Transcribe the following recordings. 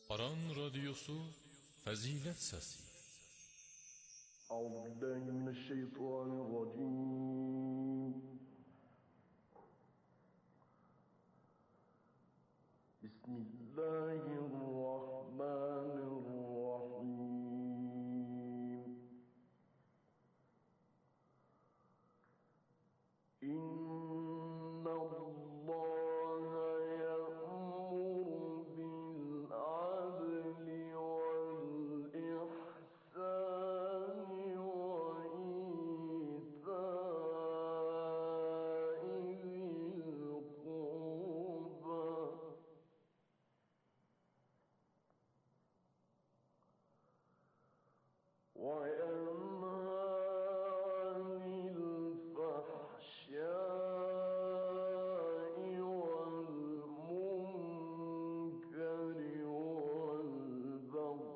Aran Radyosu Fazilet Sesi. Euzubillahimineşşeytanirracim. Bismillahirrahmanirrahim. İnnallaha ya'muru bil adli vel ihsani ve ita'i zil qurba ve yenha anil fahşâ'i vel munkari vel baghi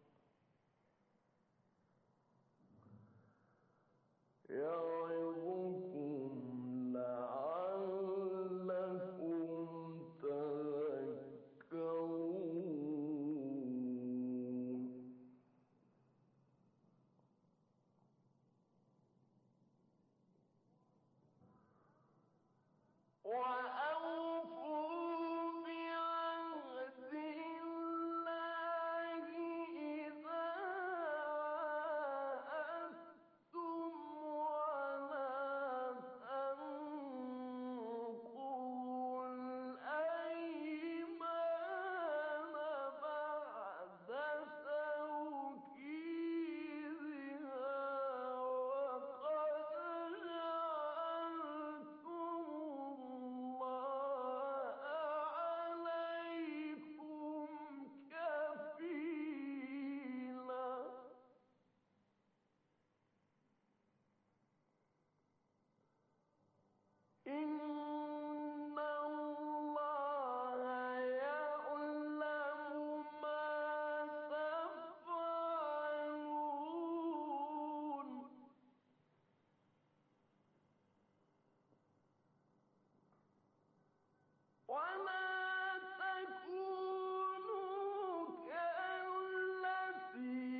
ya'izukum la'allakum tadhakkarun. وَأَوْفُوا بِعَهْدِ اللَّهِ إِذَا عَاهَدتُّمْ وَلَا تَنقُضُوا الْأَيْمَانَ بَعْدَ تَوْكِيدِهَا وَقَدْ جَعَلْتُمُ اللَّهَ عَلَيْكُمْ كَفِيلًا. إِنَّ اللَّهَ يَعْلَمُ مَا تَفْعَلُونَ. وَلَا تَكُونُوا كَالَّتِي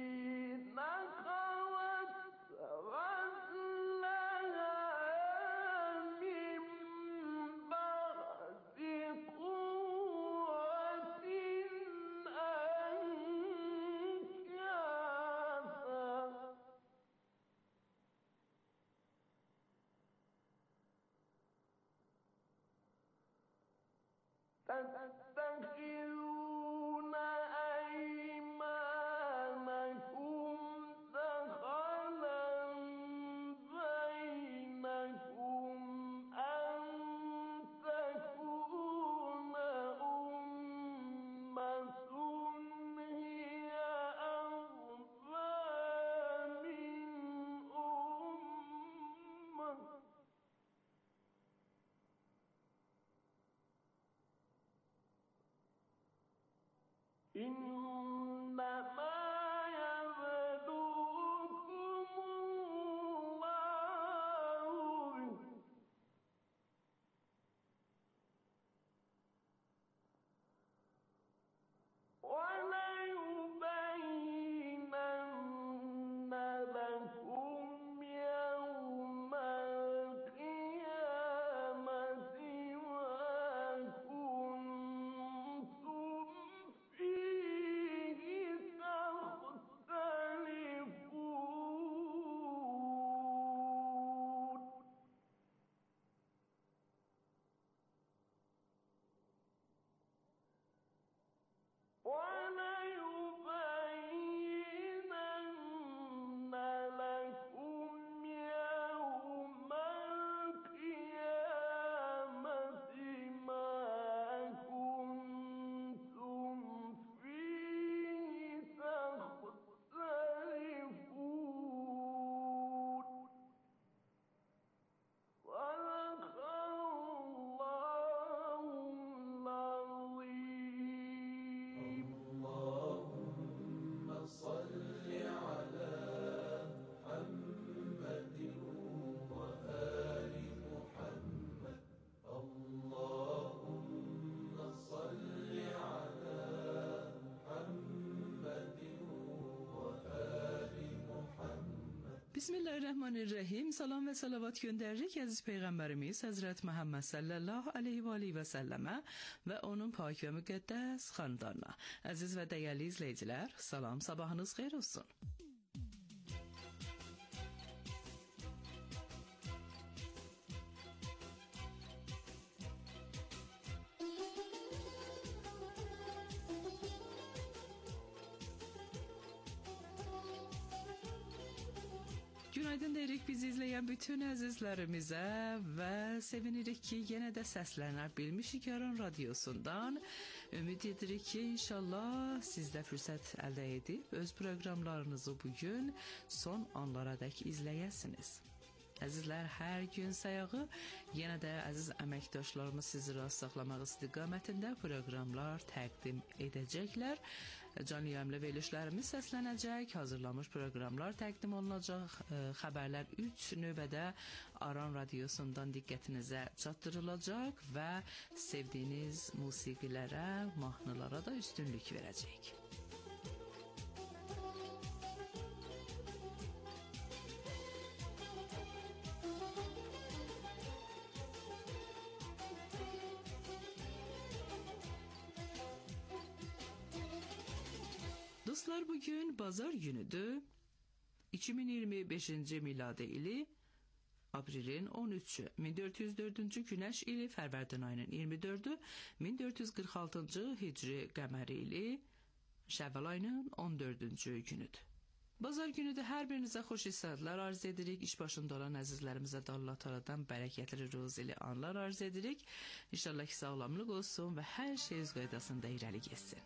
نَقَضَتْ غَزْلَهَا مِن بَعْدِ قُوَّةٍ أَنكَاثًا تَتَّخِذُونَ أَيْمَانَكُمْ دَخَلًا بَيْنَكُمْ أَن تَكُونَ أُمَّةٌ هِيَ أَرْبَىٰ مِنْ أُمَّةٍ ۚ إِنَّمَا يَبْلُوكُمُ اللَّهُ بِهِ ۚ وَلَيُبَيِّنَنَّ لَكُمْ يَوْمَ الْقِيَامَةِ مَا كُنتُمْ فِيهِ Bismillahirrahmanirrahim. Salam və salavat göndəririk əziz Peyğəmbərimiz Həzrət Məhəmməd sallallahu aleyhi və səlləmə və onun pak və müqəddəs xandarına. Əziz və dəyərli izləyicilər, salam, sabahınız xeyir olsun. Günaydın deyirik bizi izləyən bütün əzizlərimizə və sevinirik ki, yenə də səslənə bilmişik Aran radiosundan. Ümid edirik ki, inşallah siz də fürsət əldə edib öz proqramlarınızı bugün son anlara dək izləyəsiniz. Əzizlər, hər gün sayağı yenə də əziz əməkdaşlarımız sizi rast saxlamaq istiqamətində proqramlar təqdim edəcəklər. Canlı yayımlı verilişlərimiz səslənəcək, hazırlanmış proqramlar təqdim olunacaq, xəbərlər 3 növbədə Aran radiosundan diqqətinizə çatdırılacaq və sevdiyiniz musiqilərə, mahnılara da üstünlük verəcək. Dostlar, bugün bazar günüdür. 2025-ci miladi ili Aprilin 13-ü, 1404-cü günəş ili Fərvərdin ayının 24-ü, 1446-cı hicri qəməri ili Şəvval ayının 14-cü günüdür. Bazar günü də hər birinizə xoş hissələr arz edirik. İş başında olan əzizlərimizə də Allah Taala'dan bərəkətli ruzili anlar arz edirik. İnşallah ki, sağlamlıq olsun və hər şey öz qaydasında irəli getsin.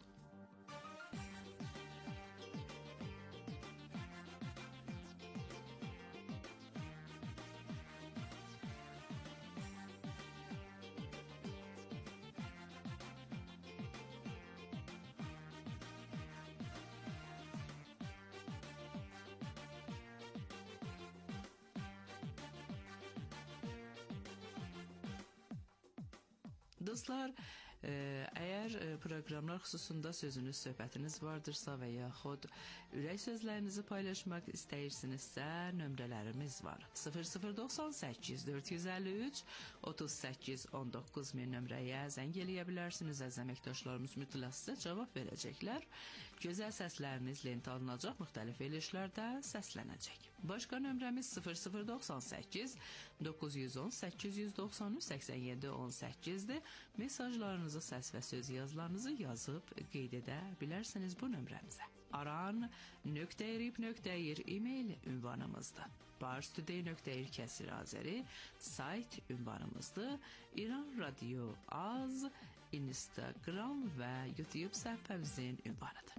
Dostlar, əgər proqramlar xüsusunda sözünüz, söhbətiniz vardırsa və yaxud ürək sözlərinizi paylaşmaq istəyirsinizsə, nömrələrimiz var. 0098 453 38 19 min nömrəyə zəng eləyə bilərsiniz. Əziz əməkdaşlarımız mütləq sizə cavab verəcəklər. Gözəl səsləriniz lentə alınacaq, müxtəlif verilişlərdə səslənəcək. Başqa nömrəmiz 0098 910 893 87 18-dir. Mesajlarınızı, səs və söz yazılarınızı yazıb qeyd edə bilərsiniz bu nömrəmizə. aran.erib.ir e-mail ünvanımızdır. parstoday.ir/azeri sayt ünvanımızdır. İran Radio Az, Instagram və YouTube səhifəmizin ünvanıdır.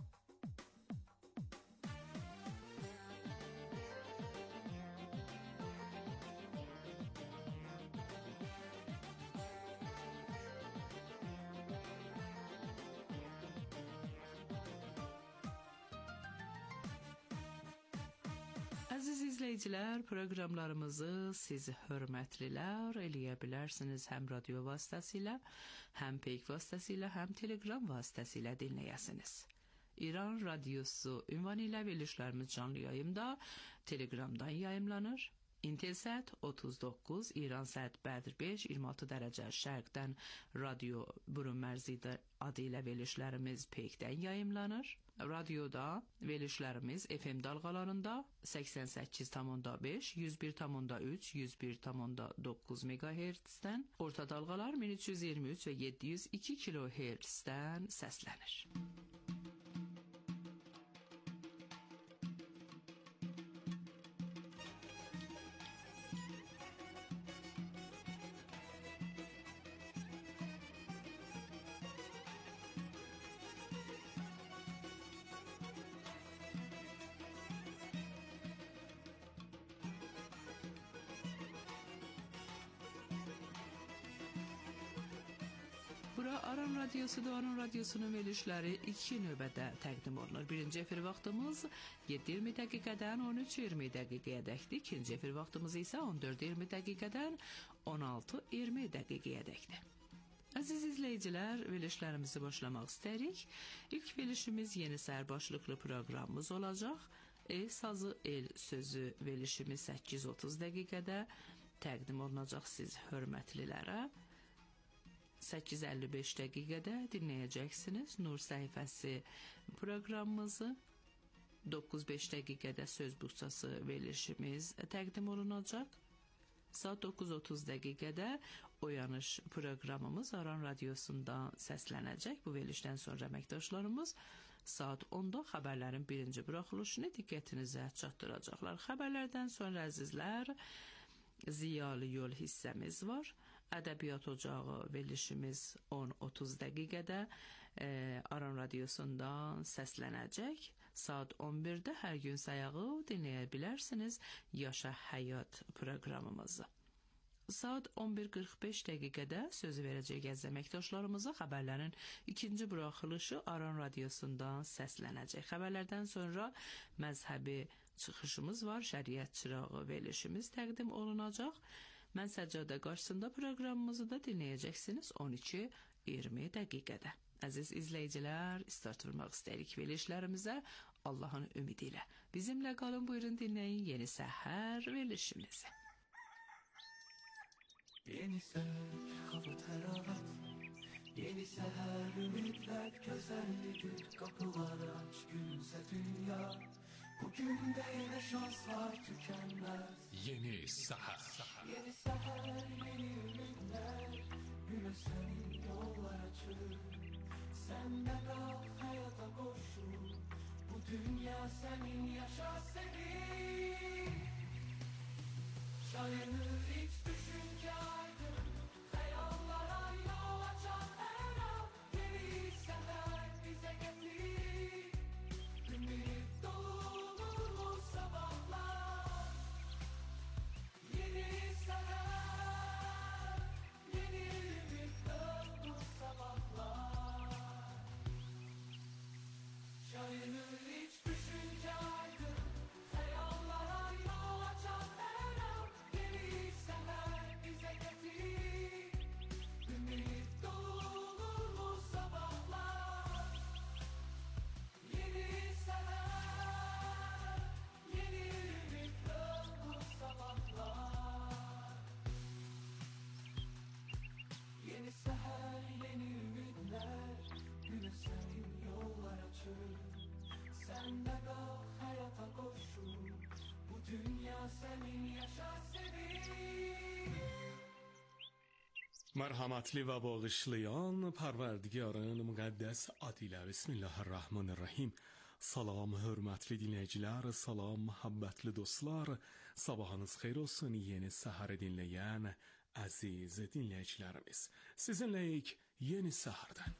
Əziz izləyicilər, proqramlarımızı siz hörmətlilər eləyə bilərsiniz həm radio vasitəsilə, həm peyk vasitəsilə, həm telegram vasitəsilə dinləyəsiniz. İran Radiosu ünvanı ilə verilişlərimiz canlı yayımda Telegramdan yayımlanır. İntelsat 39, İran Saat Bədr 5, 26 dərəcə şərqdən radio burun mərzi adı ilə verilişlərimiz peykdən yayımlanır. Radioda verilişlərimiz FM dalğalarında 88,5, 101,3, 101,9 MHz-dən, orta dalğalar 1323 və 702 kHz-dən səslənir. Bura Aran Radiosu'da, Aran Radiosu'nun verilişləri 2 növbədə təqdim olunur. Birinci efir vaxtımız 7:20 dəqiqədən 13:20 dəqiqəyədəkdir. İkinci efir vaxtımız isə 14:20 dəqiqədən 16:20 dəqiqəyədəkdir. Əziz izləyicilər, verilişlərimizi başlamaq istəyirik. İlk verilişimiz yeni səhər başlıqlı proqramımız olacaq. Sazı el sözü verilişimiz 8:30 dəqiqədə təqdim olunacaq siz hörmətlilərə. 8:55 dəqiqədə dinləyəcəksiniz Nur səhifəsi proqramımızı. 9:05 dəqiqədə söz buçası verilişimiz təqdim olunacaq. Saat 9:30 dəqiqədə Oyanış proqramımız Aran Radiosundan səslənəcək. Bu verilişdən sonra əməkdaşlarımız saat 10-da xəbərlərin birinci buraxılışını diqqətinizə çatdıracaqlar. Xəbərlərdən sonra əzizlər, Ziyalı Yol hissəmiz var. Ədəbiyyat Ocağı verilişimiz 10:30 dəqiqədə Aran Radiosundan səslənəcək. Saat 11-də hər gün sayağı dinləyə bilərsiniz Yaşa Həyat proqramımızı. Saat 11:45 dəqiqədə söz verəcək əziz əməkdaşlarımıza xəbərlərin ikinci buraxılışı Aran Radiosundan səslənəcək. Xəbərlərdən sonra məzhəbi çıxışımız var, şəriət çırağı verilişimiz təqdim olunacaq. Mən Səccadə qarşısında proqramımızı da dinləyəcəksiniz 12:20 dəqiqədə. Əziz izləyicilər, start vurmaq istəyirik verilişlərimizə Allahın ümidi ilə. Bizimlə qalın, buyurun dinləyin yeni səhər verilişimizi. Yeni sök, hava təravət, yeni səhər ümidlər gözəllidir, qapılar aç, gülümsə dünya, bugün də yenə şanslar tükənməz. Yeni səhər. Yeni səhər, yeni ümidlər, günə sənin yollar açır, sən də qal həyata qoşul, bu dünya sənin, yaşa sevin. Şayanır hiç düşünce aydın, hayallara yol açan her an, yeni sefer bize getir, ümit dolu sabahlar. Yeni sefer, yeni ümit dolu sabahlar. Şayanır hiç düşünce aydın, hayallara yol açan her an, yeni sefer bize getir, ümit dolu sabahlar. Yeni sefer, yeni ümit dolu sabahlar. Yeni seher, yeni ümitler, güne senin yollar açır, sen de kal hayata koşul, bu dünya senin, yaşa sevin. Mərhəmətli və bağışlayan Pərverdigarın müqəddəs adıyla Bismillahirrahmanirrahim. Salam hörmətli dinləyicilər, salam məhəbbətli dostlar. Sabahınız xeyir olsun yeni səhəri dinləyən əziz dinləyicilərimiz. Sizinləyik yeni səhərdən.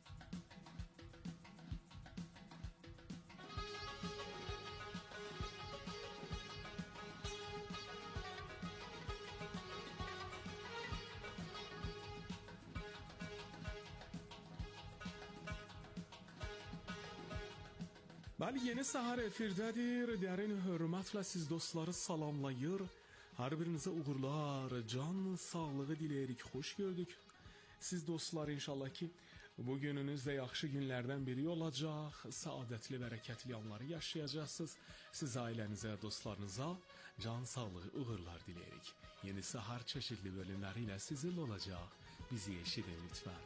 Bəli, yeni səhər efirdədir. Dərin hörmətlə siz dostları salamlayır. Hər birinizə uğurlar, can sağlığı diləyirik. Xoş gördük. Siz dostlar inşallah ki bu gününüz də yaxşı günlərdən biri olacaq. Səadətli, bərəkətli anları yaşayacaqsınız. Siz ailənizə, dostlarınıza can sağlığı, uğurlar diləyirik. Yeni səhər çeşitli bölümləri ilə sizinlə olacaq. Bizi eşidin lütfən.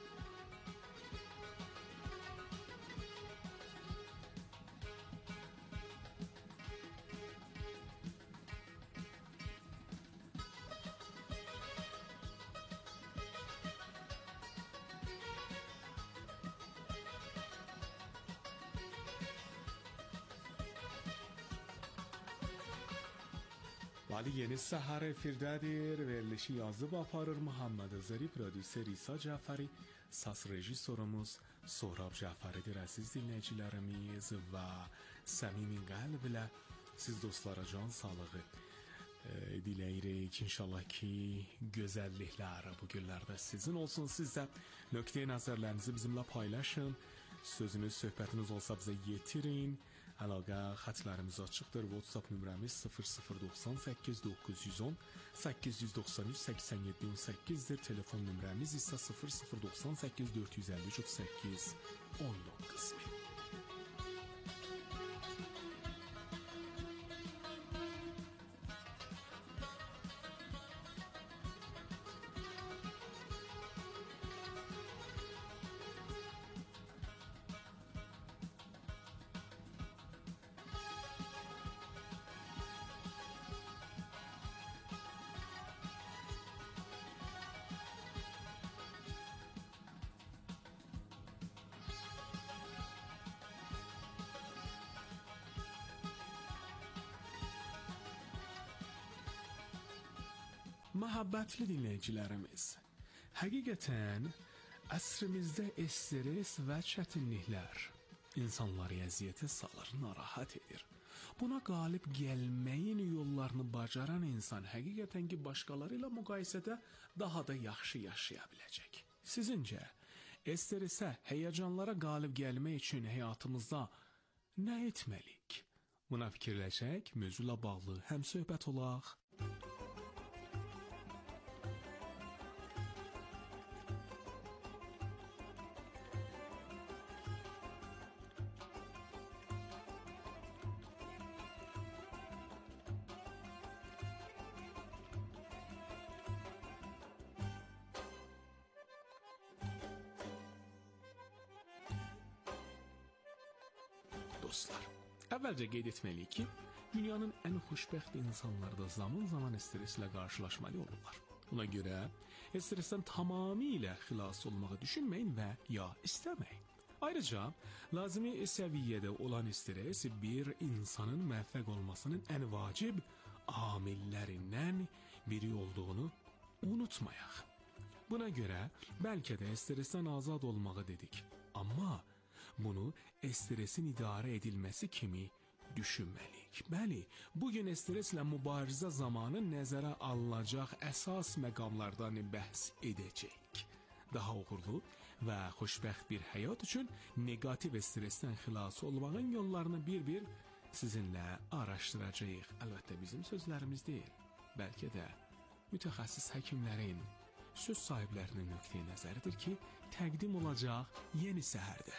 Vali yeni səhər efirdədir. Verilişi yazıb aparır Muhammed Azəri, prodüser İsa Cəfəri, səs rejissorumuz Sohrab Cəfəridir. Əziz dinləyicilərimiz və səmimi qəlblə siz dostlara can sağlığı diləyirik. İnşallah ki gözəlliklər bu günlərdə sizin olsun. Siz də nöqteyi nəzərlərinizi bizimlə paylaşın. Sözünüz, söhbətiniz olsa bizə yetirin. Əlaqə xətlərimiz açıqdır. WhatsApp nömrəmiz 0098 910 893 87 18-dir. Telefon nömrəmiz isə 0098 453 38 19. Məhəbbətli dinləyicilərimiz, həqiqətən əsrimizdə stres və çətinliklər insanları əziyyətə salır, narahat edir. Buna qalib gəlməyin yollarını bacaran insan həqiqətən ki, başqaları ilə müqayisədə daha da yaxşı yaşaya biləcək. Sizincə, stresə, həyəcanlara qalib gəlmək üçün həyatımızda nə etməliyik? Buna fikirləşək, mövzuyla bağlı həm söhbət olaq. Dostlar, əvvəlcə qeyd etməliyik ki, dünyanın ən xoşbəxt insanları da zaman-zaman streslə qarşılaşmalı olurlar. Buna görə stresdən tamamilə xilas olmağı düşünməyin və ya istəməyin. Ayrıca, lazımi səviyyədə olan stres bir insanın müvəffəq olmasının ən vacib amillərindən biri olduğunu unutmayaq. Buna görə bəlkə də stresdən azad olmağı dedik, amma bunu stresin idarə edilməsi kimi düşünməliyik. Bəli, bugün streslə mübarizə zamanı nəzərə alınacaq əsas məqamlardan bəhs edəcəyik. Daha uğurlu və xoşbəxt bir həyat üçün negativ stresdən xilas olmağın yollarını bir-bir sizinlə araşdıracağıq. Əlbəttə bizim sözlərimiz deyil, bəlkə də mütəxəssis həkimlərin, söz sahiblərinin nöqteyi nəzəridir ki, təqdim olacaq yeni səhərdə.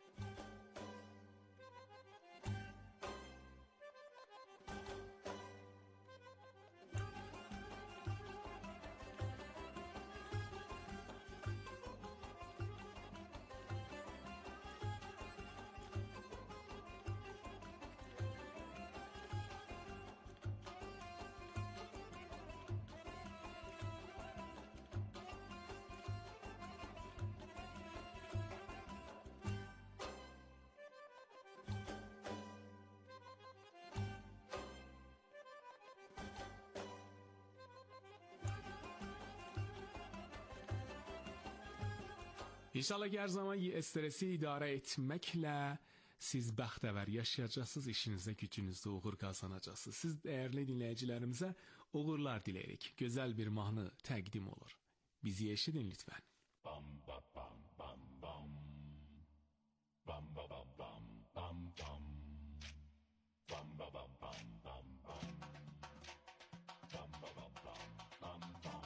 İnşallah hər zaman stresi idarə etməklə siz bəxtəvər yaşayacaqsınız, işinizdə, gücünüzdə uğur qazanacaqsınız. Siz dəyərli dinləyicilərimizə uğurlar diləyirik. Gözəl bir mahnı təqdim olur. Bizi eşidin lütfən. Bam bam bam bam bam. Bam bam bam bam bam bam. Bam bam bam bam bam bam. Bam bam bam bam bam bam.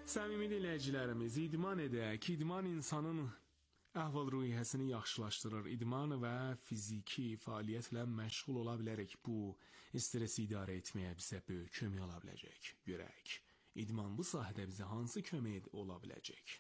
Səmimi dinləyicilərimiz, idman edək. İdman insanın əhval-ruhiyyəsini yaxşılaşdırır. İdman və fiziki fəaliyyətlə məşğul ola bilərək bu stresi idarə etməyə bizə böyük kömək ola biləcək. Görək, idman bu sahədə bizə hansı kömək ola biləcək?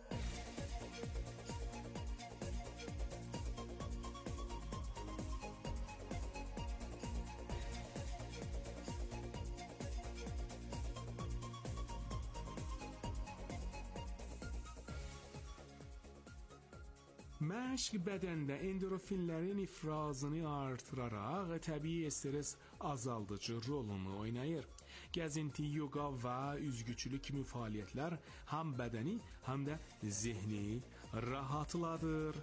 Məşq bədəndə endorfinlərin ifrazını artıraraq təbii stres azaldıcı rolunu oynayır. Gəzinti, yoga və üzgüçülük kimi fəaliyyətlər həm bədəni, həm də zehni rahatladır.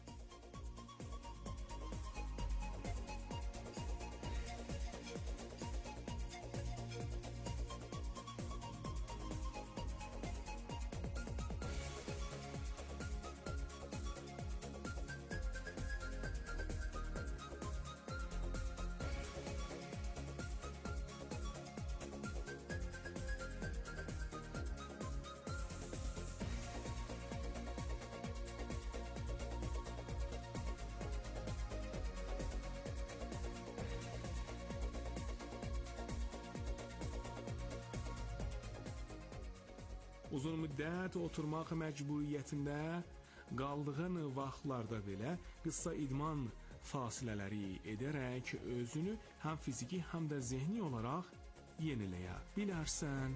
Uzun müddət oturmaq məcburiyyətində qaldığın vaxtlarda belə qısa idman fasilələri edərək özünü həm fiziki, həm də zehni olaraq yeniləyə bilərsən.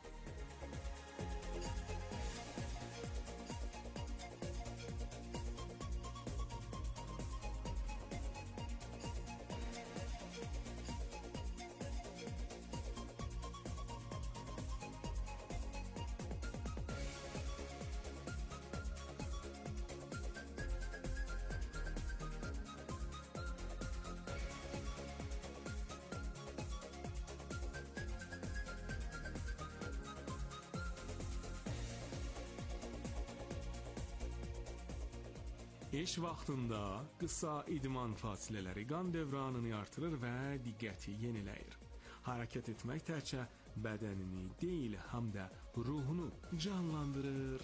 İş vaxtında qısa idman fasilələri qan dövranını artırır və diqqəti yeniləyir. Hərəkət etmək təkcə bədənini deyil, həm də ruhunu canlandırır.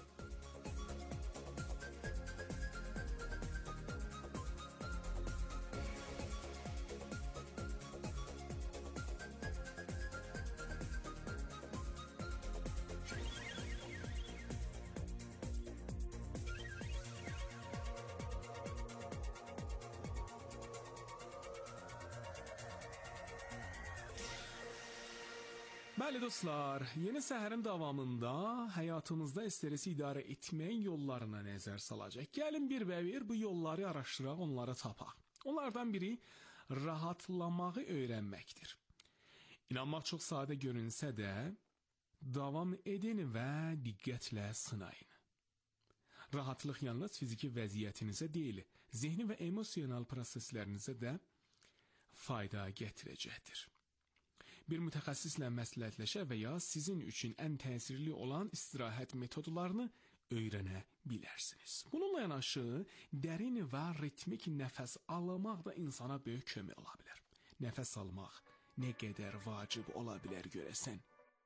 Bəli dostlar, yeni səhərin davamında həyatımızda stresi idarə etmək yollarına nəzər salacaq. Gəlin bir bu yolları araşdıraq, onları tapaq. Onlardan biri rahatlamağı öyrənməkdir. İnanmaq çox sadə görünsə də, davam edin və diqqətlə sınayın. Rahatlıq yalnız fiziki vəziyyətinizə deyil, zehni və emosional proseslərinizə də fayda gətirəcəkdir. Bir mütəxəssislə məsləhətləşə və ya sizin üçün ən təsirli olan istirahət metodlarını öyrənə bilərsiniz. Bununla yanaşı, dərin və ritmik nəfəs almaq da insana böyük kömək ola bilər. Nəfəs almaq nə qədər vacib ola bilər görəsən.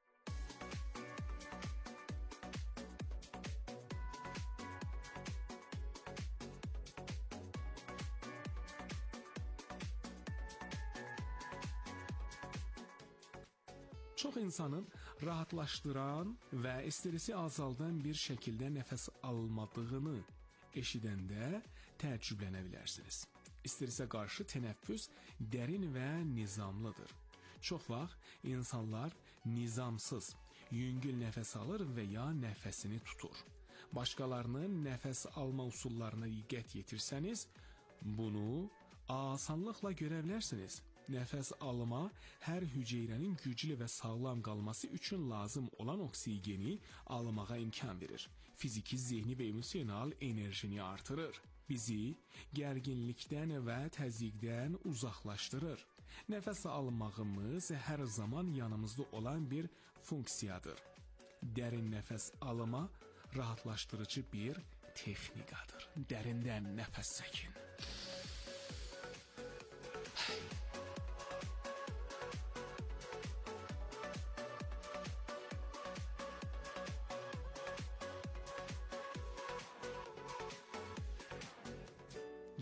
Çox insanın rahatlaşdıran və stresi azaldan bir şəkildə nəfəs almadığını eşidəndə təəccüblənə bilərsiniz. Stresə qarşı tənəffüs dərin və nizamlıdır. Çox vaxt insanlar nizamsız, yüngül nəfəs alır və ya nəfəsini tutur. Başqalarının nəfəs alma üsullarına diqqət yetirsəniz, bunu asanlıqla görə bilərsiniz. Nəfəs alma hər hüceyrənin güclü və sağlam qalması üçün lazım olan oksigeni almağa imkan verir. Fiziki, zehni və emosional enerjini artırır. Bizi gərginlikdən və təzyiqdən uzaqlaşdırır. Nəfəs almağımız hər zaman yanımızda olan bir funksiyadır. Dərin nəfəs alma rahatlaşdırıcı bir texnikadır. Dərindən nəfəs çəkin.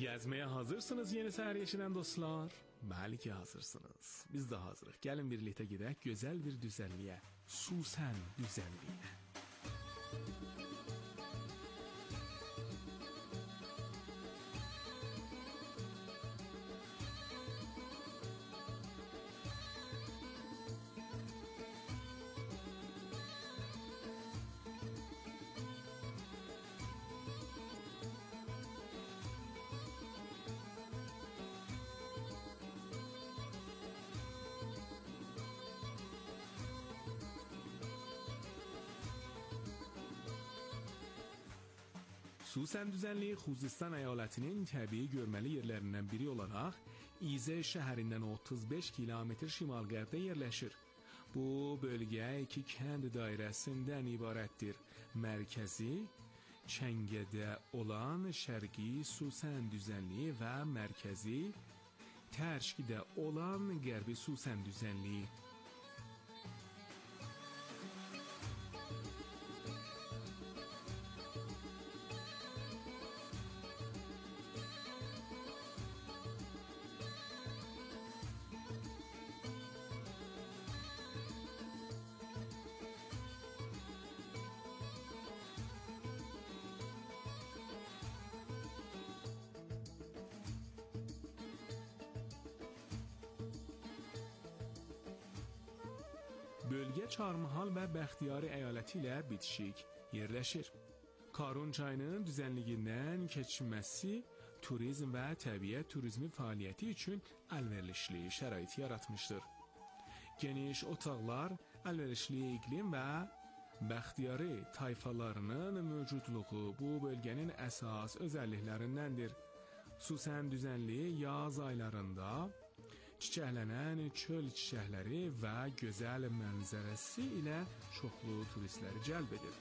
Gezmeye hazırsınız yeni səhər yeşilən dostlar? Bəli ki, hazırsınız. Biz də hazırıq. Gəlin birlikdə gedək gözəl bir düzənliyə. Susən düzənliyə. Susən düzənliyi Xuzistan əyalətinin təbii görməli yerlərindən biri olaraq İzə şəhərindən 35 kilometr şimal-qərbdə yerləşir. Bu bölgə 2 kənd dairəsindən ibarətdir. Mərkəzi Çəngədə olan Şərqi Susən düzənliyi və mərkəzi Tərşkidə olan Qərbi Susən düzənliyi. Bölgə Çarmıhal və Bəxtiyari əyaləti ilə bitişik yerləşir. Karun çayının düzənliyindən keçməsi turizm və təbiət turizmi fəaliyyəti üçün əlverişli şərait yaratmışdır. Geniş otaqlar, əlverişli iqlim və Bəxtiyari tayfalarının mövcudluğu bu bölgənin əsas özəlliklərindəndir. Susən düzənliyi yaz aylarında çiçəklənən çöl çiçəkləri və gözəl mənzərəsi ilə çoxlu turistləri cəlb edir.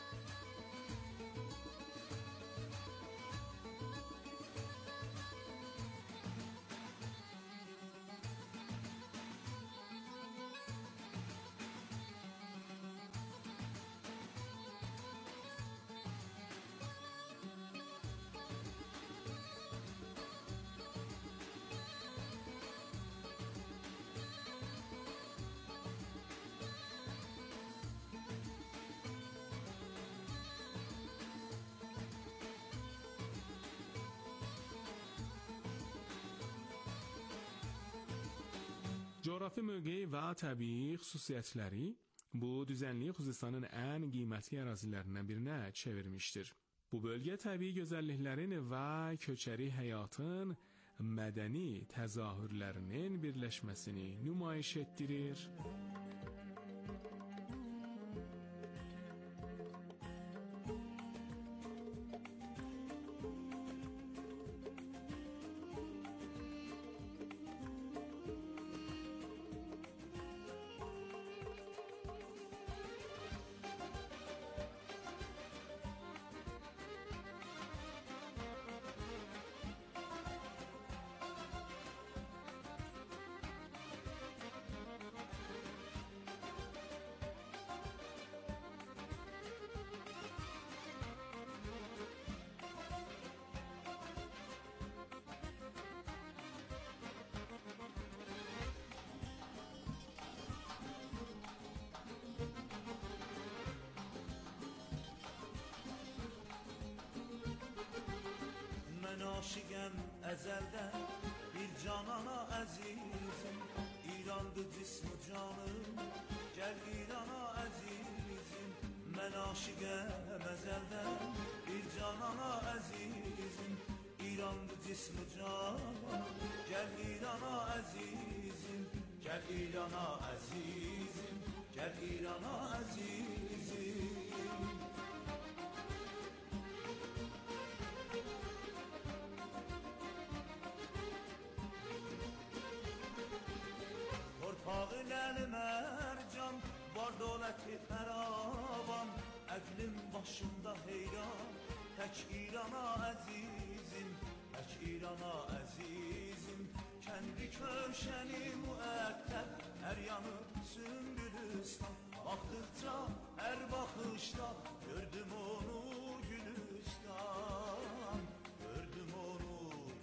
Coğrafi mövqeyi və təbii xüsusiyyətləri bu düzənliyi Xuzistanın ən qiymətli ərazilərindən birinə çevirmişdir. Bu bölgə təbii gözəlliklərin və köçəri həyatın mədəni təzahürlərinin birləşməsini nümayiş etdirir. Aşıqəm əzəldən bir canana əzizim, İrandı cism-i canım, gəl İrana əzizim. Mən aşıqəm əzəldən bir canana əzizim, İrandı cism-i canım, gəl İrana əzizim. Gəl İrana əzizim, gəl İrana əzizim. Torpağın əli mərcan, var dövləti fəravan, əqlim başımda heyran, tək İrana əzizim, tək İrana əzizim. Kəndi köşəni müəttəb, hər yanı sümbülüstan, baxdıqca hər baxışda gördüm onu Gülüstan, gördüm onu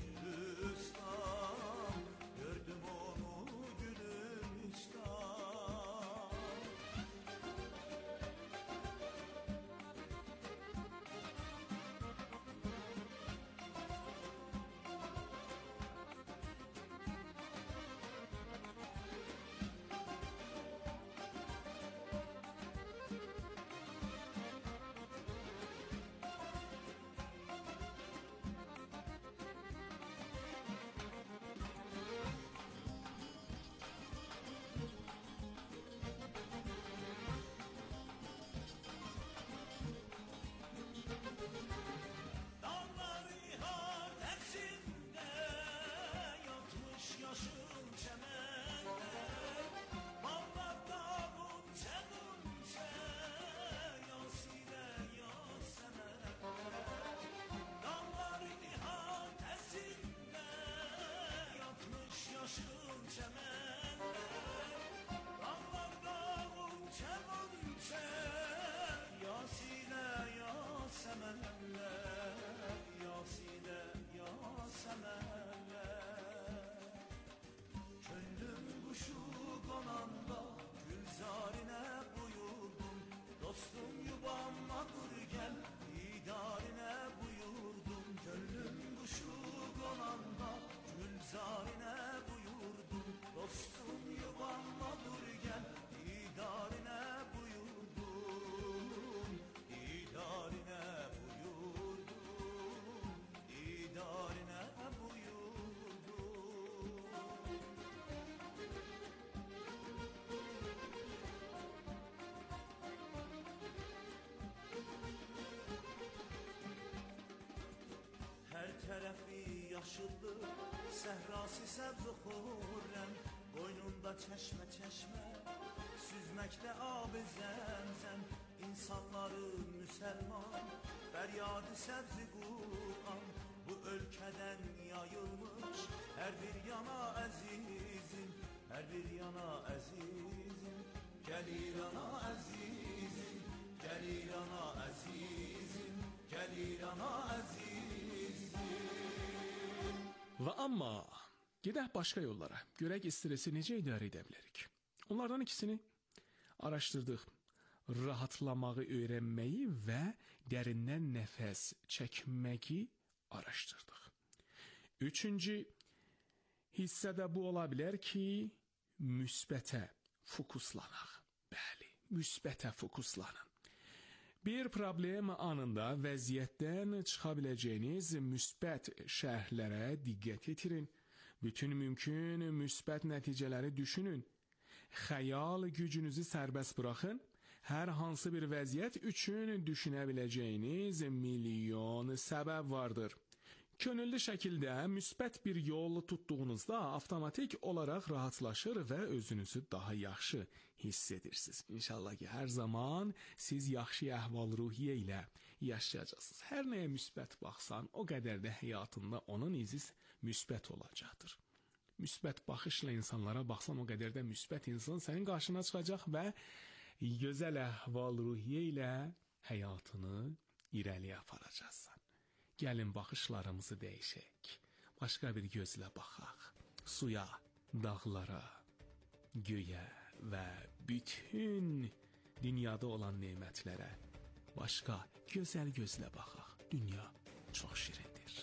yaşıllı Səhrası səbz xurrəm Boynunda çeşme çeşme Süzməkdə ab-ı zəmzəm İnsanları müsəlman Fəryadı səbzi Qur'an Bu ölkədən yayılmış Hər bir yana əzizim Hər bir yana əzizim Gəlir ana əzizim Gəlir ana əzizim Gəlir ana əzizim Və amma gedək başqa yollara. Görək stresi necə idarə edə bilərik. Onlardan ikisini araşdırdıq. Rahatlamağı öyrənməyi və dərindən nəfəs çəkməyi araşdırdıq. Üçüncü hissədə bu ola bilər ki, müsbətə fokuslanaq. Bəli, müsbətə fokuslanın. Bir problem anında vəziyyətdən çıxa biləcəyiniz müsbət şərhlərə diqqət yetirin. Bütün mümkün müsbət nəticələri düşünün. Xəyal gücünüzü sərbəst buraxın. Hər hansı bir vəziyyət üçün düşünə biləcəyiniz milyon səbəb vardır. Könüllü şəkildə müsbət bir yol tutduğunuzda avtomatik olaraq rahatlaşır və özünüzü daha yaxşı hiss edirsiniz. İnşallah ki, hər zaman siz yaxşı əhval-ruhiyyə ilə yaşayacaqsınız. Hər nəyə müsbət baxsan, o qədər də həyatında onun izi müsbət olacaqdır. Müsbət baxışla insanlara baxsan, o qədər də müsbət insan sənin qarşına çıxacaq və gözəl əhval-ruhiyyə ilə həyatını irəliyə aparacaqsan. Gəlin baxışlarımızı dəyişək. Başqa bir gözlə baxaq. Suya, dağlara, göyə və bütün dünyada olan nemətlərə başqa gözəl gözlə baxaq. Dünya çox şirindir.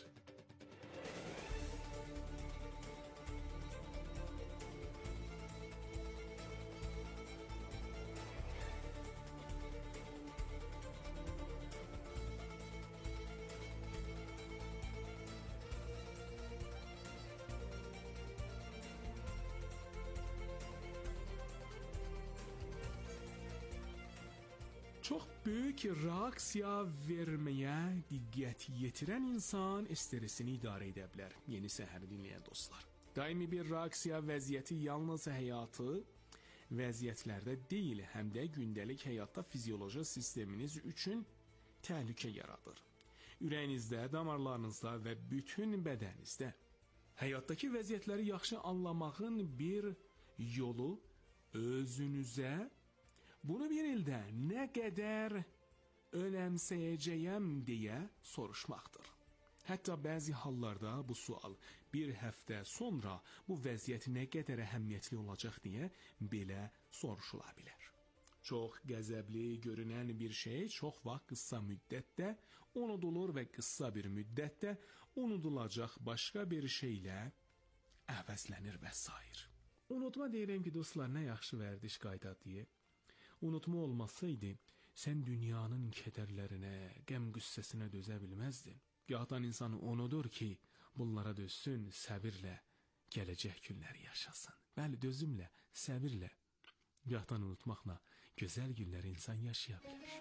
Çox böyük reaksiya verməyə diqqət yetirən insan stresini idarə edə bilər. Yeni səhəri dinləyən dostlar. Daimi bir reaksiya vəziyyəti yalnız həyatı vəziyyətlərdə deyil, həm də gündəlik həyatda fizioloji sisteminiz üçün təhlükə yaradır. Ürəyinizdə, damarlarınızda və bütün bədəninizdə. Həyatdakı vəziyyətləri yaxşı anlamağın bir yolu özünüzə bunu bir ildə nə qədər önəmsəyəcəyəm deyə soruşmaqdır. Hətta bəzi hallarda bu sual bir həftə sonra bu vəziyyət nə qədər əhəmiyyətli olacaq deyə belə soruşula bilər. Çox qəzəbli görünən bir şey çox vaxt qısa müddətdə unudulur və qısa bir müddətdə unudulacaq başqa bir şeylə əvəzlənir və s. Unutma deyirəm ki, dostlar, nə yaxşı vərdiş qayda deyə. Unutma olmasaydı, sən dünyanın kədərlərinə, qəm-qüssəsinə dözə bilməzdin. Gahdan insan unudur ki, bunlara dözsün, səbirlə, gələcək günləri yaşasın. Bəli, dözümlə, səbirlə, gahdan unutmaqla gözəl günləri insan yaşaya bilər.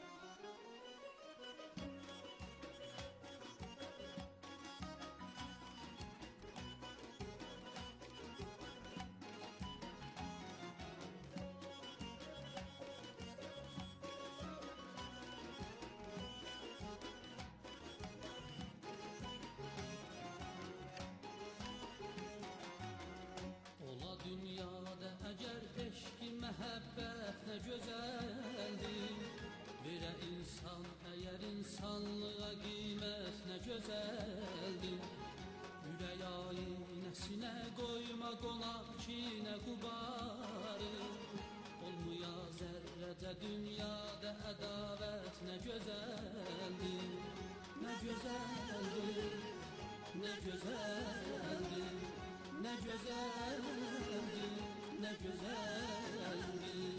Dünyada əgər eşqi məhəbbət nə gözəldir. Verə insan əgər insanlığa qiymət nə gözəldir. Ürək aynəsinə qoyma qonaq ki nə qubarı. Olmuya zərrəcə dünyada ədavət nə gözəldir. Nə gözəldir, nə gözəldir. Ne güzeldir, ne güzeldir.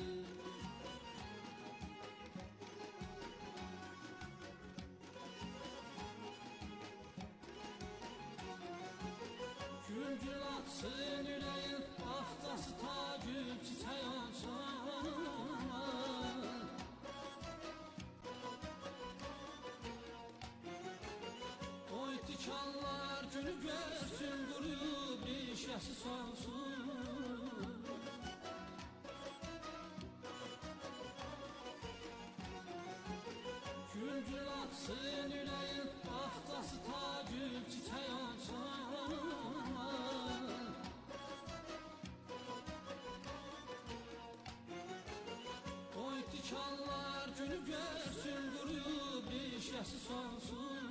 Gül gül atsın yüreğin, ahtası tacül çiçek olsun. Oy tikanlar gülü görsün quruyub rişəsi solsun. Gül atsın ürəyin, axtası tacül çiçək olsun. Oy tikanlar günü görsün quruyub rişəsi solsun.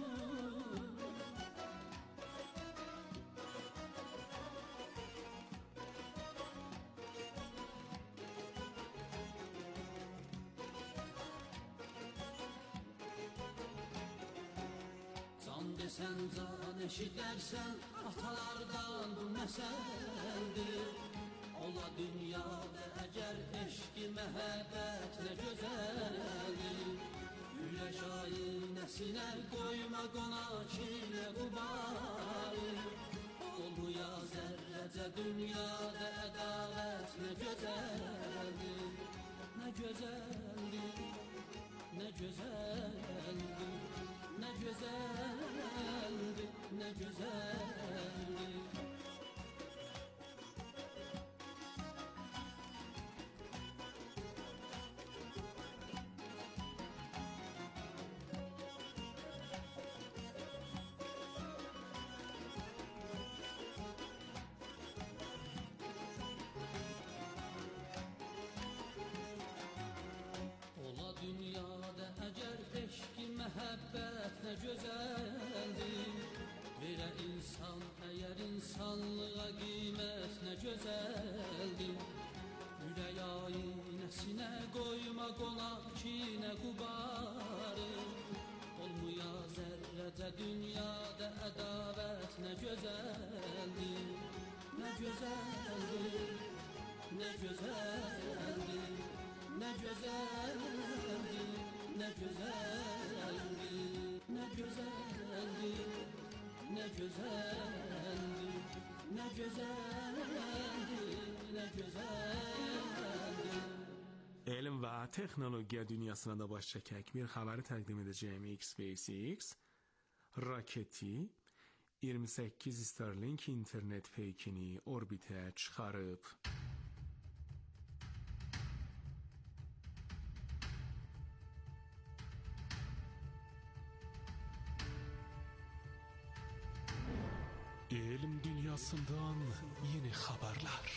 Sən can eşidərsən atalardan bu məsəldir. Ola dünyada əgər eşqi məhəbbət nə gözəldir. Güləş ayinəsinə qoyma qonaq ilə qubarı. Olmuya zərrəcə dünyada ədavət nə gözəldir. Nə gözəldir, nə gözəldir. Ne güzeldi, ne güzeldi. Ola dünyada əgər eşqi məhəbbət nə gözəldir. Verə insan əgər insanlığa qiymət nə gözəldir. Ürək ayinəsinə qoyma qonaq kinə qubarı. Olmuya zərrəcə dünyada ədavət nə gözəldir. Nə gözəldir, nə gözəldir. Ne güzeldi, ne güzeldi, ne güzeldi, ne güzeldi, ne güzeldi, ne güzeldi. علم و تکنولوژی dünyasına da baş çəkək bir xəbəri təqdim edəcəyim. SpaceX raketi 28 Starlink internet peykini orbitə çıxarıb. İlim dünyasından yeni haberler.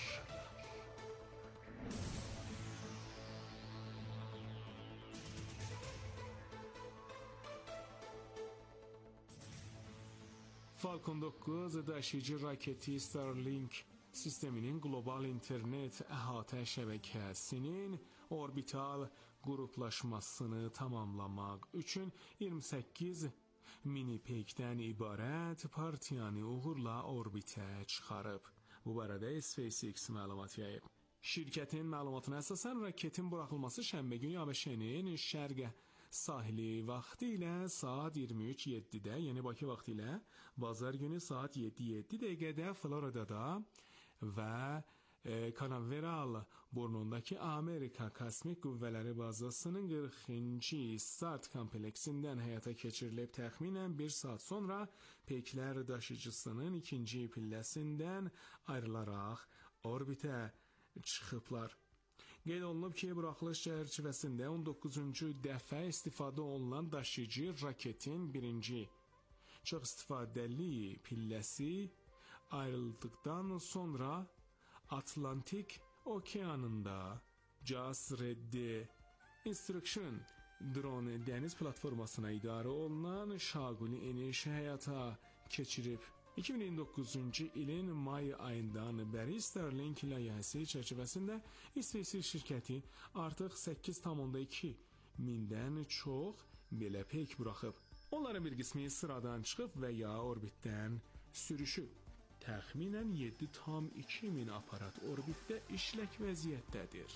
Falcon 9 daşıyıcı raketi Starlink sisteminin global internet əhatə şəbəkəsinin orbital qruplaşmasını tamamlamaq üçün 28 mini peykdən ibarət partiyanı uğurla orbitə çıxarıb. Bu barədə SpaceX məlumat yayıb. Şirkətin məlumatına əsasən raketin buraxılması şənbə günü ABŞ-nin şərq sahili vaxtı ilə saat 23:07-də, yəni Bakı vaxtı ilə bazar günü saat 7:07 dəqiqədə Floridada və Canaveral burnundakı Amerika Kosmik Qüvvələri bazasının 40-cı start kompleksindən həyata keçirilib. Təxminən 1 saat sonra peyklər daşıyıcısının ikinci pilləsindən ayrılaraq orbitə çıxıblar. Qeyd olunub ki, buraxılış çərçivəsində 19-cu dəfə istifadə olunan daşıyıcı raketin birinci çox istifadəli pilləsi ayrıldıqdan sonra Atlantik Okeanında JAS-RD Instruction drone dəniz platformasına idarə olunan şaquli enerji həyata keçirib. 2029-cu ilin may ayından bəri Starlink layihəsi çərçivəsində SpaceX şirkəti artıq 8,2 mindən çox belə peyk buraxıb. Onların bir qismi sıradan çıxıb və ya orbitdən sürüşüb. Təxminən 7,2 min aparat orbitdə işlək vəziyyətdədir.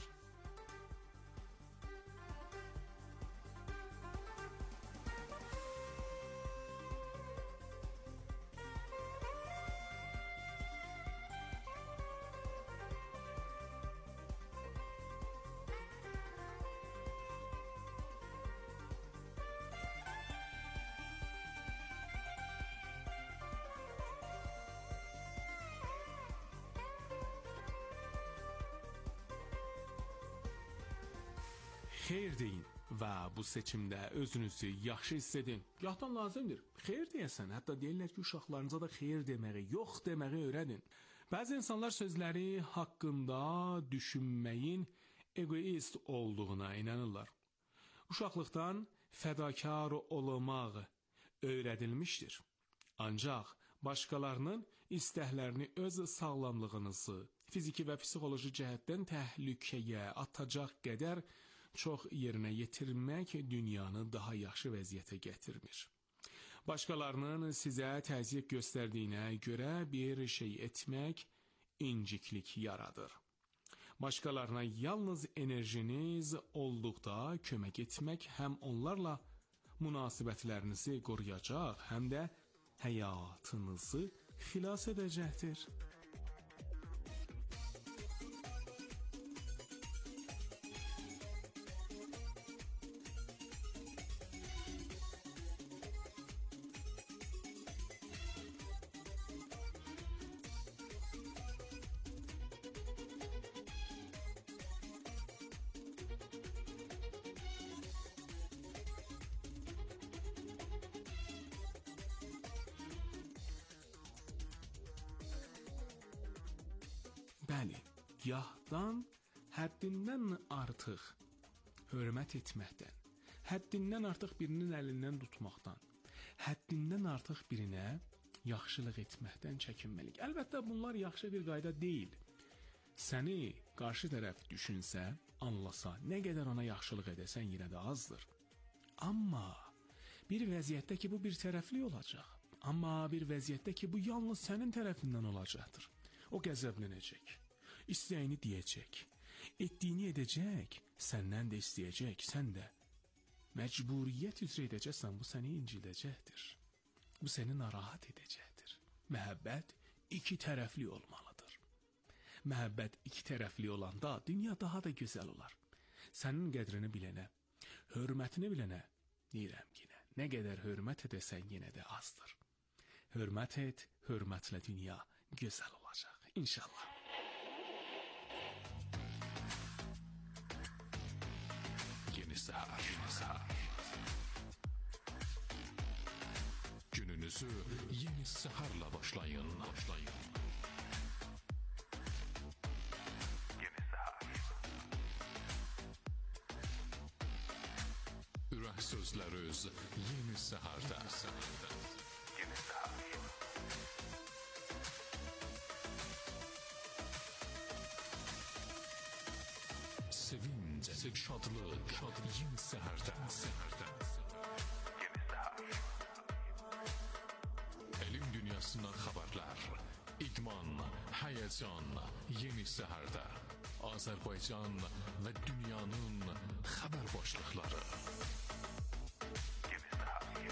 xeyr deyin və bu seçimdə özünüzü yaxşı hiss edin. Gahdan lazımdır. Xeyr deyəsən, hətta deyirlər ki, uşaqlarınıza da xeyr deməyi, yox deməyi öyrədin. Bəzi insanlar sözləri haqqında düşünməyin egoist olduğuna inanırlar. Uşaqlıqdan fədakar olmaq öyrədilmişdir. Ancaq başqalarının istəklərini öz sağlamlığınızı, fiziki və psixoloji cəhətdən təhlükəyə atacaq qədər çox yerinə yetirmək dünyanı daha yaxşı vəziyyətə gətirmir. Başqalarının sizə təzyiq göstərdiyinə görə bir şey etmək inciklik yaradır. Başqalarına yalnız enerjiniz olduqda kömək etmək həm onlarla münasibətlərinizi qoruyacaq, həm də həyatınızı xilas edəcəkdir. Bəli, gahdan həddindən artıq hörmət etməkdən, həddindən artıq birinin əlindən tutmaqdan, həddindən artıq birinə yaxşılıq etməkdən çəkinməlik. Əlbəttə bunlar yaxşı bir qayda deyil. Səni qarşı tərəf düşünsə, anlasa, nə qədər ona yaxşılıq edəsən yenə də azdır. Amma bir vəziyyətdə ki, bu bir tərəfli olacaq. Amma bir vəziyyətdə ki, bu yalnız sənin tərəfindən olacaqdır. O qəzəblənəcək, istəyini deyəcək, etdiyini edəcək, səndən də istəyəcək, sən də məcburiyyət üzrə edəcəksən, bu səni incildəcəkdir. Bu səni narahat edəcəkdir. Məhəbbət iki tərəfli olmalıdır. Məhəbbət iki tərəfli olanda dünya daha da gözəl olar. Sənin qədrini bilənə, hörmətini bilənə deyirəm yenə, nə qədər hörmət edəsən yenə də azdır. Hörmət et, hörmətlə dünya gözəl olacaq. İnşallah. Yeni Səhər. Gününüzü yeni səhərlə başlayın. Yeni Səhər. Ürək sözləri öz yeni səhərdə. Yeni Səhər. Sevinç, şadlıq, yeni səhərdə. Yeni Səhər. Elm dünyasından xəbərlər, idman, həyəcan, yeni səhərdə. Azərbaycan və dünyanın xəbər başlıqları. Yeni Səhər.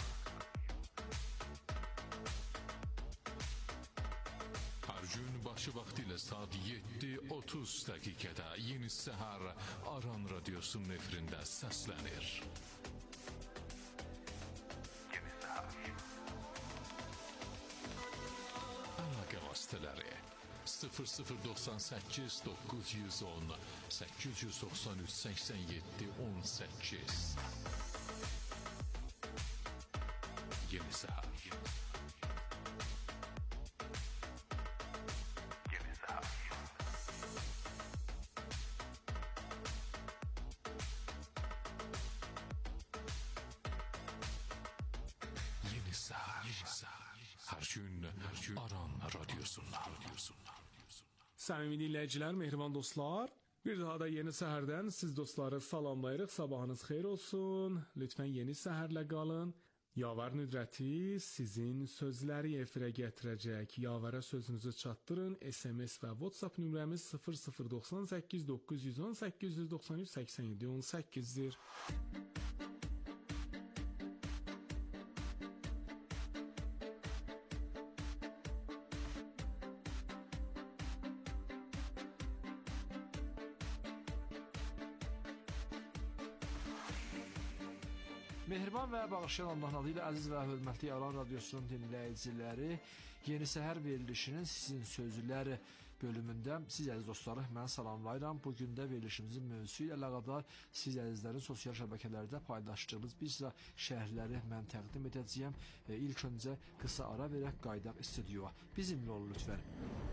Hər gün başı vaxtı ilə saat 7:30 dəqiqədə Yeni Səhər Aran Radiosunun efirində səslənir. Yeni Səhər. Əlaqə vasitələri 0098 910 893 87 18. Yeni Səhər. Hər gün Aran Radiosundan. Səmimi dinləyicilər, mehriban dostlar, bir daha da Yeni Səhərdən siz dostları salamlayırıq. Sabahınız xeyir olsun. Lütfən Yeni Səhərlə qalın. Yavər Nüdrəti sizin sözləri efirə gətirəcək. Yavərə sözünüzü çatdırın. SMS və WhatsApp nömrəmiz 0098 910 893 87 18-dir. Mehriban və bağışlayan Allahın adı ilə əziz və hörmətli Aran Radiosunun dinləyiciləri, Yeni Səhər verilişinin sizin sözləri bölümündə siz əziz dostları mən salamlayıram. Bugün də verilişimizin mövzusu ilə əlaqədar siz əzizlərin sosial şəbəkələrdə paylaşdığınız bir sıra şərhləri mən təqdim edəcəyəm. İlk öncə qısa ara verək, qaydaq studiyaya. Bizimlə olun lütfən.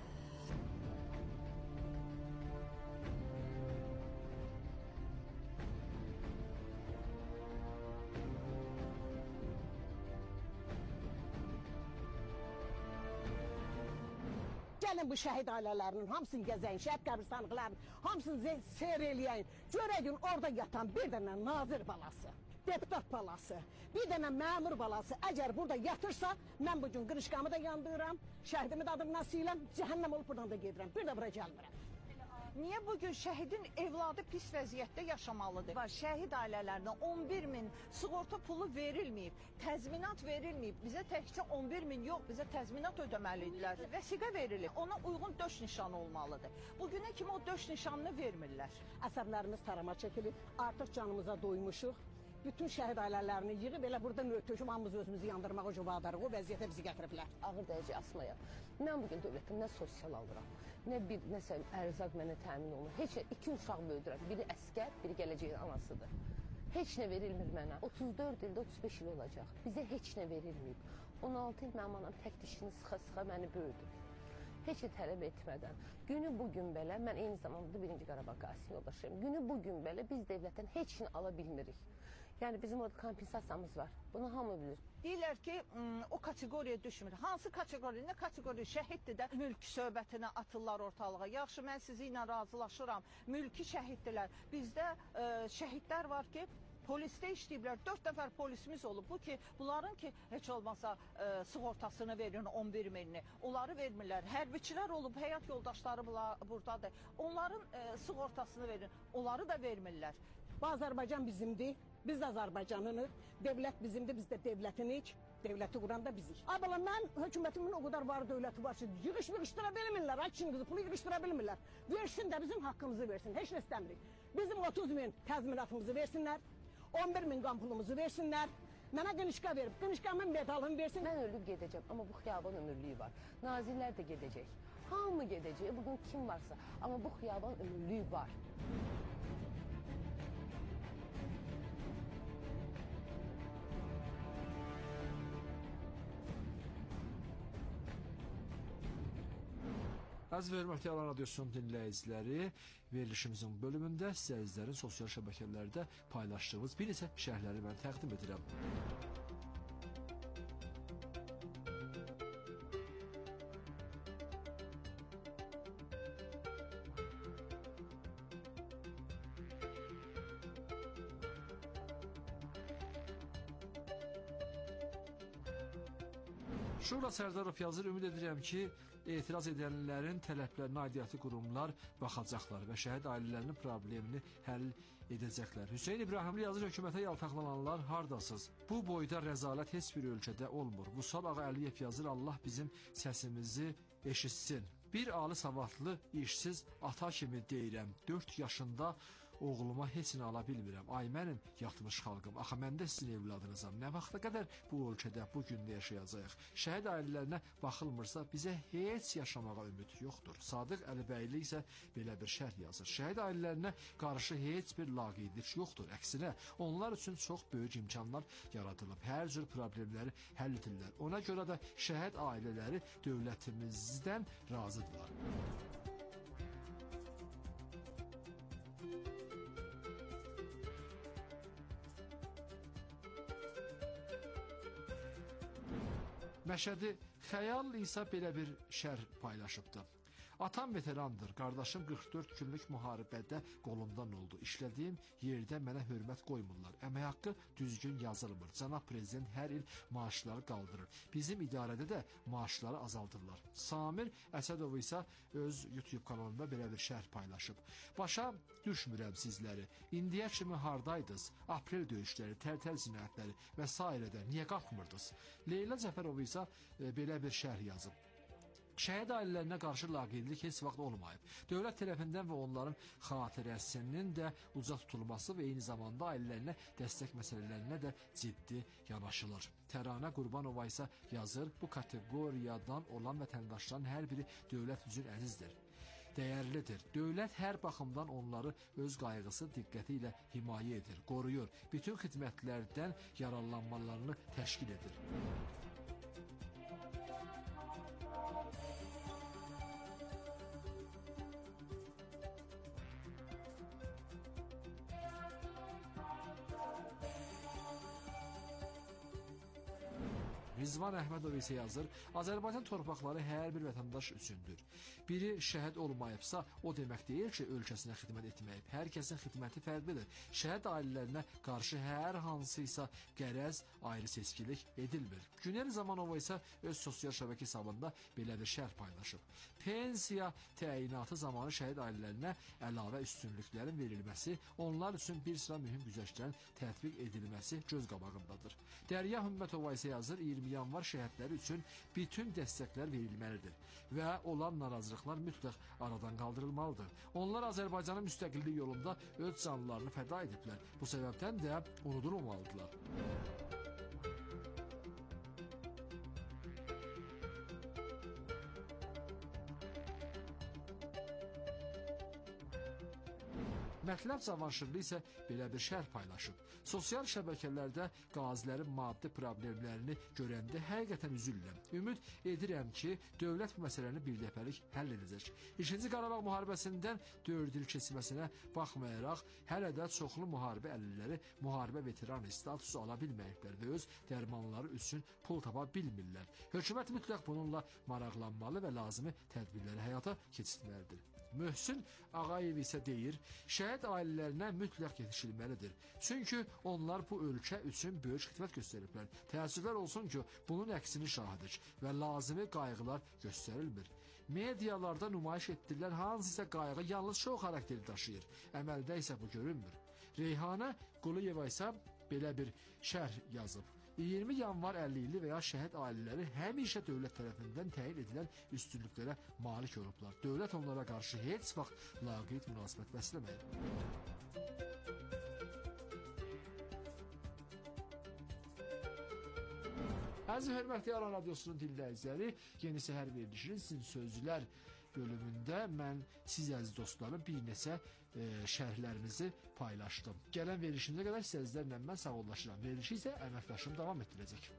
Gəlin bu şəhid ailələrinin hamısını gəzəyin, şəhid qəbristanlıqlarının hamısını seyr eləyin. Görəyin orada yatan bir dənə nazir balası, deputat balası, bir dənə məmur balası əgər burada yatırsa, mən bugün qırışqamı da yandırıram, şəhidimi də adımdan siləm, cəhənnəm olub buradan da gedirəm, bir də bura gəlmirəm. Niyə bugün şəhidin evladı pis vəziyyətdə yaşamalıdır? Şəhid ailələrinə 11 min sığorta pulu verilməyib, təzminat verilməyib. Bizə təkcə 11 min yox, bizə təzminat ödəməlidirlər. Vəsiqə verilib, ona uyğun döş nişanı olmalıdır. Bugünə kimi o döş nişanını vermirlər. Əsəblərimiz tarama çəkilib, artıq canımıza doymuşuq. Bütün şəhid ailələrini yığıb elə burada töküb hamımız özümüzü yandırmaq o cüvadarıq, o vəziyyətə bizi gətiriblər. Ağır dərəcə asmaya. Mən bugün dövlətdən nə sosial alıram, nəsə ərzaq mənə təmin olunur. Heç iki uşaq böyüdürəm, biri əskər, biri gələcəyin anasıdır. Heç nə verilmir mənə. 34 ildə 35 il olacaq. Bizə heç nə verilməyib. 16 il mənim anam tək dişini sıxa-sıxa məni böyüdü. Heç nə tələb etmədən. Günü bugün belə, mən eyni zamanda 1-ci Qarabağ qasimi yoldaşıyım. Günü bugün belə biz dövlətdən heç nə ala bilmirik. Yəni bizim orada kompensasiyamız var. Bunu hamı bilir. Deyirlər ki, o kateqoriyaya düşmür. Hansı kateqoriya, nə kateqoriya şəhiddir də mülki söhbətinə atırlar ortalığa. Yaxşı, mən sizi ilə razılaşıram. Mülki şəhiddirlər. Bizdə şəhidlər var ki, polisdə işləyiblər. 4 nəfər polisimiz olub. Bu ki, bunların ki, heç olmasa sığortasını verin 11 minini. Onları vermirlər. Hərbiçilər olub, həyat yoldaşları buradadır. Onların sığortasını verin. Onları da vermirlər. Bu Azərbaycan bizimdir, biz də Azərbaycanınıq. Dövlət bizimdir, biz də dövlətinik. Dövləti quran da bizik. Abla, mən hökumətimin o qədər var dövləti var ki, yığışdıra bilmirlər, açın qızı, pulu yığışdıra bilmirlər. Versin də bizim haqqımızı versin, heç nə istəmirik. Bizim 30 min təzminatımızı versinlər, 11 min qan pulumuzu versinlər. Mənə qınışqa verib, qınışqamın medalını versin. Mən ölüb gedəcəm, amma bu xiyaban ömürlüyü var. Nazirlər də gedəcək, hamı gedəcək, bugün kim varsa. Amma bu xiyaban ömürlüyü var. Əziz və hörmətli Alan Radiosunun dinləyiciləri, verilişimizin bölümündə sizə əzizlərin sosial şəbəkələrdə paylaşdığımız bir neçə şərhləri mən təqdim edirəm. Şura Sərdarov yazır, ümid edirəm ki, etiraz edənlərin tələblərinə aidiyyatı qurumlar baxacaqlar və şəhid ailələrinin problemini həll edəcəklər. Hüseyn İbrahimli yazır, hökumətə yaltaqlananlar hardasız? Bu boyda rəzalət heç bir ölkədə olmur. Vüsal Ağa Əliyev yazır, Allah bizim səsimizi eşitsin. Bir ali savadlı, işsiz ata kimi deyirəm, 4 yaşında oğluma heç nə ala bilmirəm. Ay mənim yatmış xalqım, axı mən də sizin evladınızam. Nə vaxta qədər bu ölkədə, bu gündə yaşayacağıq? Şəhid ailələrinə baxılmırsa, bizə heç yaşamağa ümid yoxdur. Sadıq Əlibəyli isə belə bir şərh yazır. Şəhid ailələrinə qarşı heç bir laqeydlik yoxdur. Əksinə, onlar üçün çox böyük imkanlar yaradılıb. Hər cür problemləri həll edirlər. Ona görə də şəhid ailələri dövlətimizdən razıdırlar. Məşədi Xəyal isə belə bir şərh paylaşıbdı. Atam veterandır, qardaşım 44 günlük müharibədə qolundan oldu. İşlədiyim yerdə mənə hörmət qoymurlar. Əmək haqqı düzgün yazılmır. Cənab prezident hər il maaşları qaldırır. Bizim idarədə də maaşları azaldırlar. Samir Əsədov isə öz YouTube kanalında belə bir şərh paylaşıb. Başa düşmürəm sizləri. İndiyə kimi hardaydınız? Aprel döyüşləri, Tərtər cinayətləri və s. niyə qalxmırdınız? Leyla Cəfərov isə belə bir şərh yazıb. Şəhid ailələrinə qarşı laqeydlik heç vaxt olmayıb. Dövlət tərəfindən və onların xatirəsinin də uca tutulması və eyni zamanda ailələrinə dəstək məsələlərinə də ciddi yanaşılır. Təranə Qurbanova isə yazır, bu kateqoriyadan olan vətəndaşların hər biri dövlət üçün əzizdir. dəyərlidir. Dövlət hər baxımdan onları öz qayğısı, diqqəti ilə himayə edir, qoruyur. Bütün xidmətlərdən yararlanmalarını təşkil edir. Rizvan Əhmədov isə yazır, Azərbaycan torpaqları hər bir vətəndaş üçündür. Biri şəhid olmayıbsa, o demək deyil ki, ölkəsinə xidmət etməyib. Hər kəsin xidməti fərqlidir. Şəhid ailələrinə qarşı hər hansıysa qərəz, ayrı seçkilik edilmir. Günel Zamanova isə öz sosial şəbəkə hesabında belə bir şərh paylaşıb. Pensiya təyinatı zamanı şəhid ailələrinə əlavə üstünlüklərin verilməsi, onlar üçün bir sıra mühüm güzəştlərin tətbiq edilməsi göz qabağındadır. Dərya Hümmətova isə yazır, 20 yanvar şəhidləri üçün bütün dəstəklər verilməlidir və olan narazılıqlar mütləq aradan qaldırılmalıdır. Onlar Azərbaycanın müstəqillik yolunda öz canlarını fəda ediblər. Bu səbəbdən də unudulmamalıdırlar. Mətləb Cavanşirli isə belə bir şərh paylaşıb. Sosial şəbəkələrdə qazilərin maddi problemlərini görəndə həqiqətən üzülürəm. Ümid edirəm ki, dövlət bu məsələni birdəfəlik həll edəcək. İkinci Qarabağ müharibəsindən 4 il keçməsinə baxmayaraq, hələ də çoxlu müharibə əlilləri müharibə veteranı statusu ala bilməyiblər və öz dərmanları üçün pul tapa bilmirlər. Hökumət mütləq bununla maraqlanmalı və lazımi tədbirləri həyata keçirməlidir. Möhsün Ağayev isə deyir, şəhid ailələrinə mütləq yetişilməlidir. Çünki onlar bu ölkə üçün böyük xidmət göstəriblər. Təəssüflər olsun ki, bunun əksini şahidik və lazımi qayğılar göstərilmir. Medialarda nümayiş etdirilən hansısa qayğı yalnız şou xarakteri daşıyır. Əməldə isə bu görünmür. Reyhanə Quliyeva isə belə bir şərh yazıb. 20 yanvar əlilliyi və ya şəhid ailələri həmişə dövlət tərəfindən təyin edilən üstünlüklərə malik olublar. Dövlət onlara qarşı heç vaxt laqeyd münasibət bəsləməyib. Əziz hörmətli Aran Radiosunun dinləyiciləri, Yeni Səhər verilişinin Sizin Sözlər bölümündə mən siz əziz dostlarım bir neçə şərhlərinizi paylaşdım. Gələn verilişimizə qədər sizlərlə mən sağollaşıram. Verilişi isə əməkdaşım davam etdirəcək.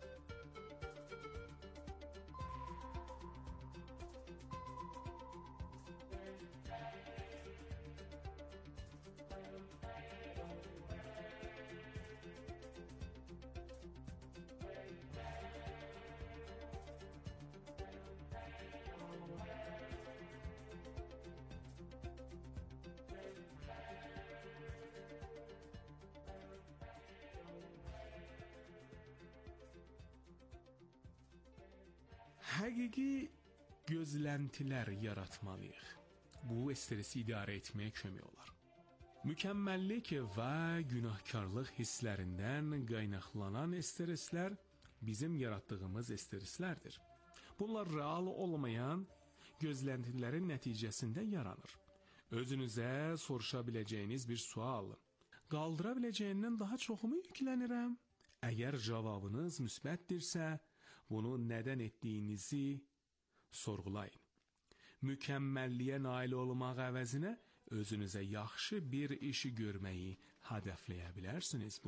Həqiqi gözləntilər yaratmalıyıq. Bu stresi idarə etməyə kömək olar. Mükəmməllik və günahkarlıq hisslərindən qaynaqlanan streslər bizim yaratdığımız streslərdir. Bunlar real olmayan gözləntilərin nəticəsində yaranır. Özünüzə soruşa biləcəyiniz bir sual. Qaldıra biləcəyindən daha çoxumu yüklənirəm? Əgər cavabınız müsbətdirsə, bunu nədən etdiyinizi sorğulayın. Mükəmməlliyə nail olmaq əvəzinə özünüzə yaxşı bir işi görməyi hədəfləyə bilərsiniz.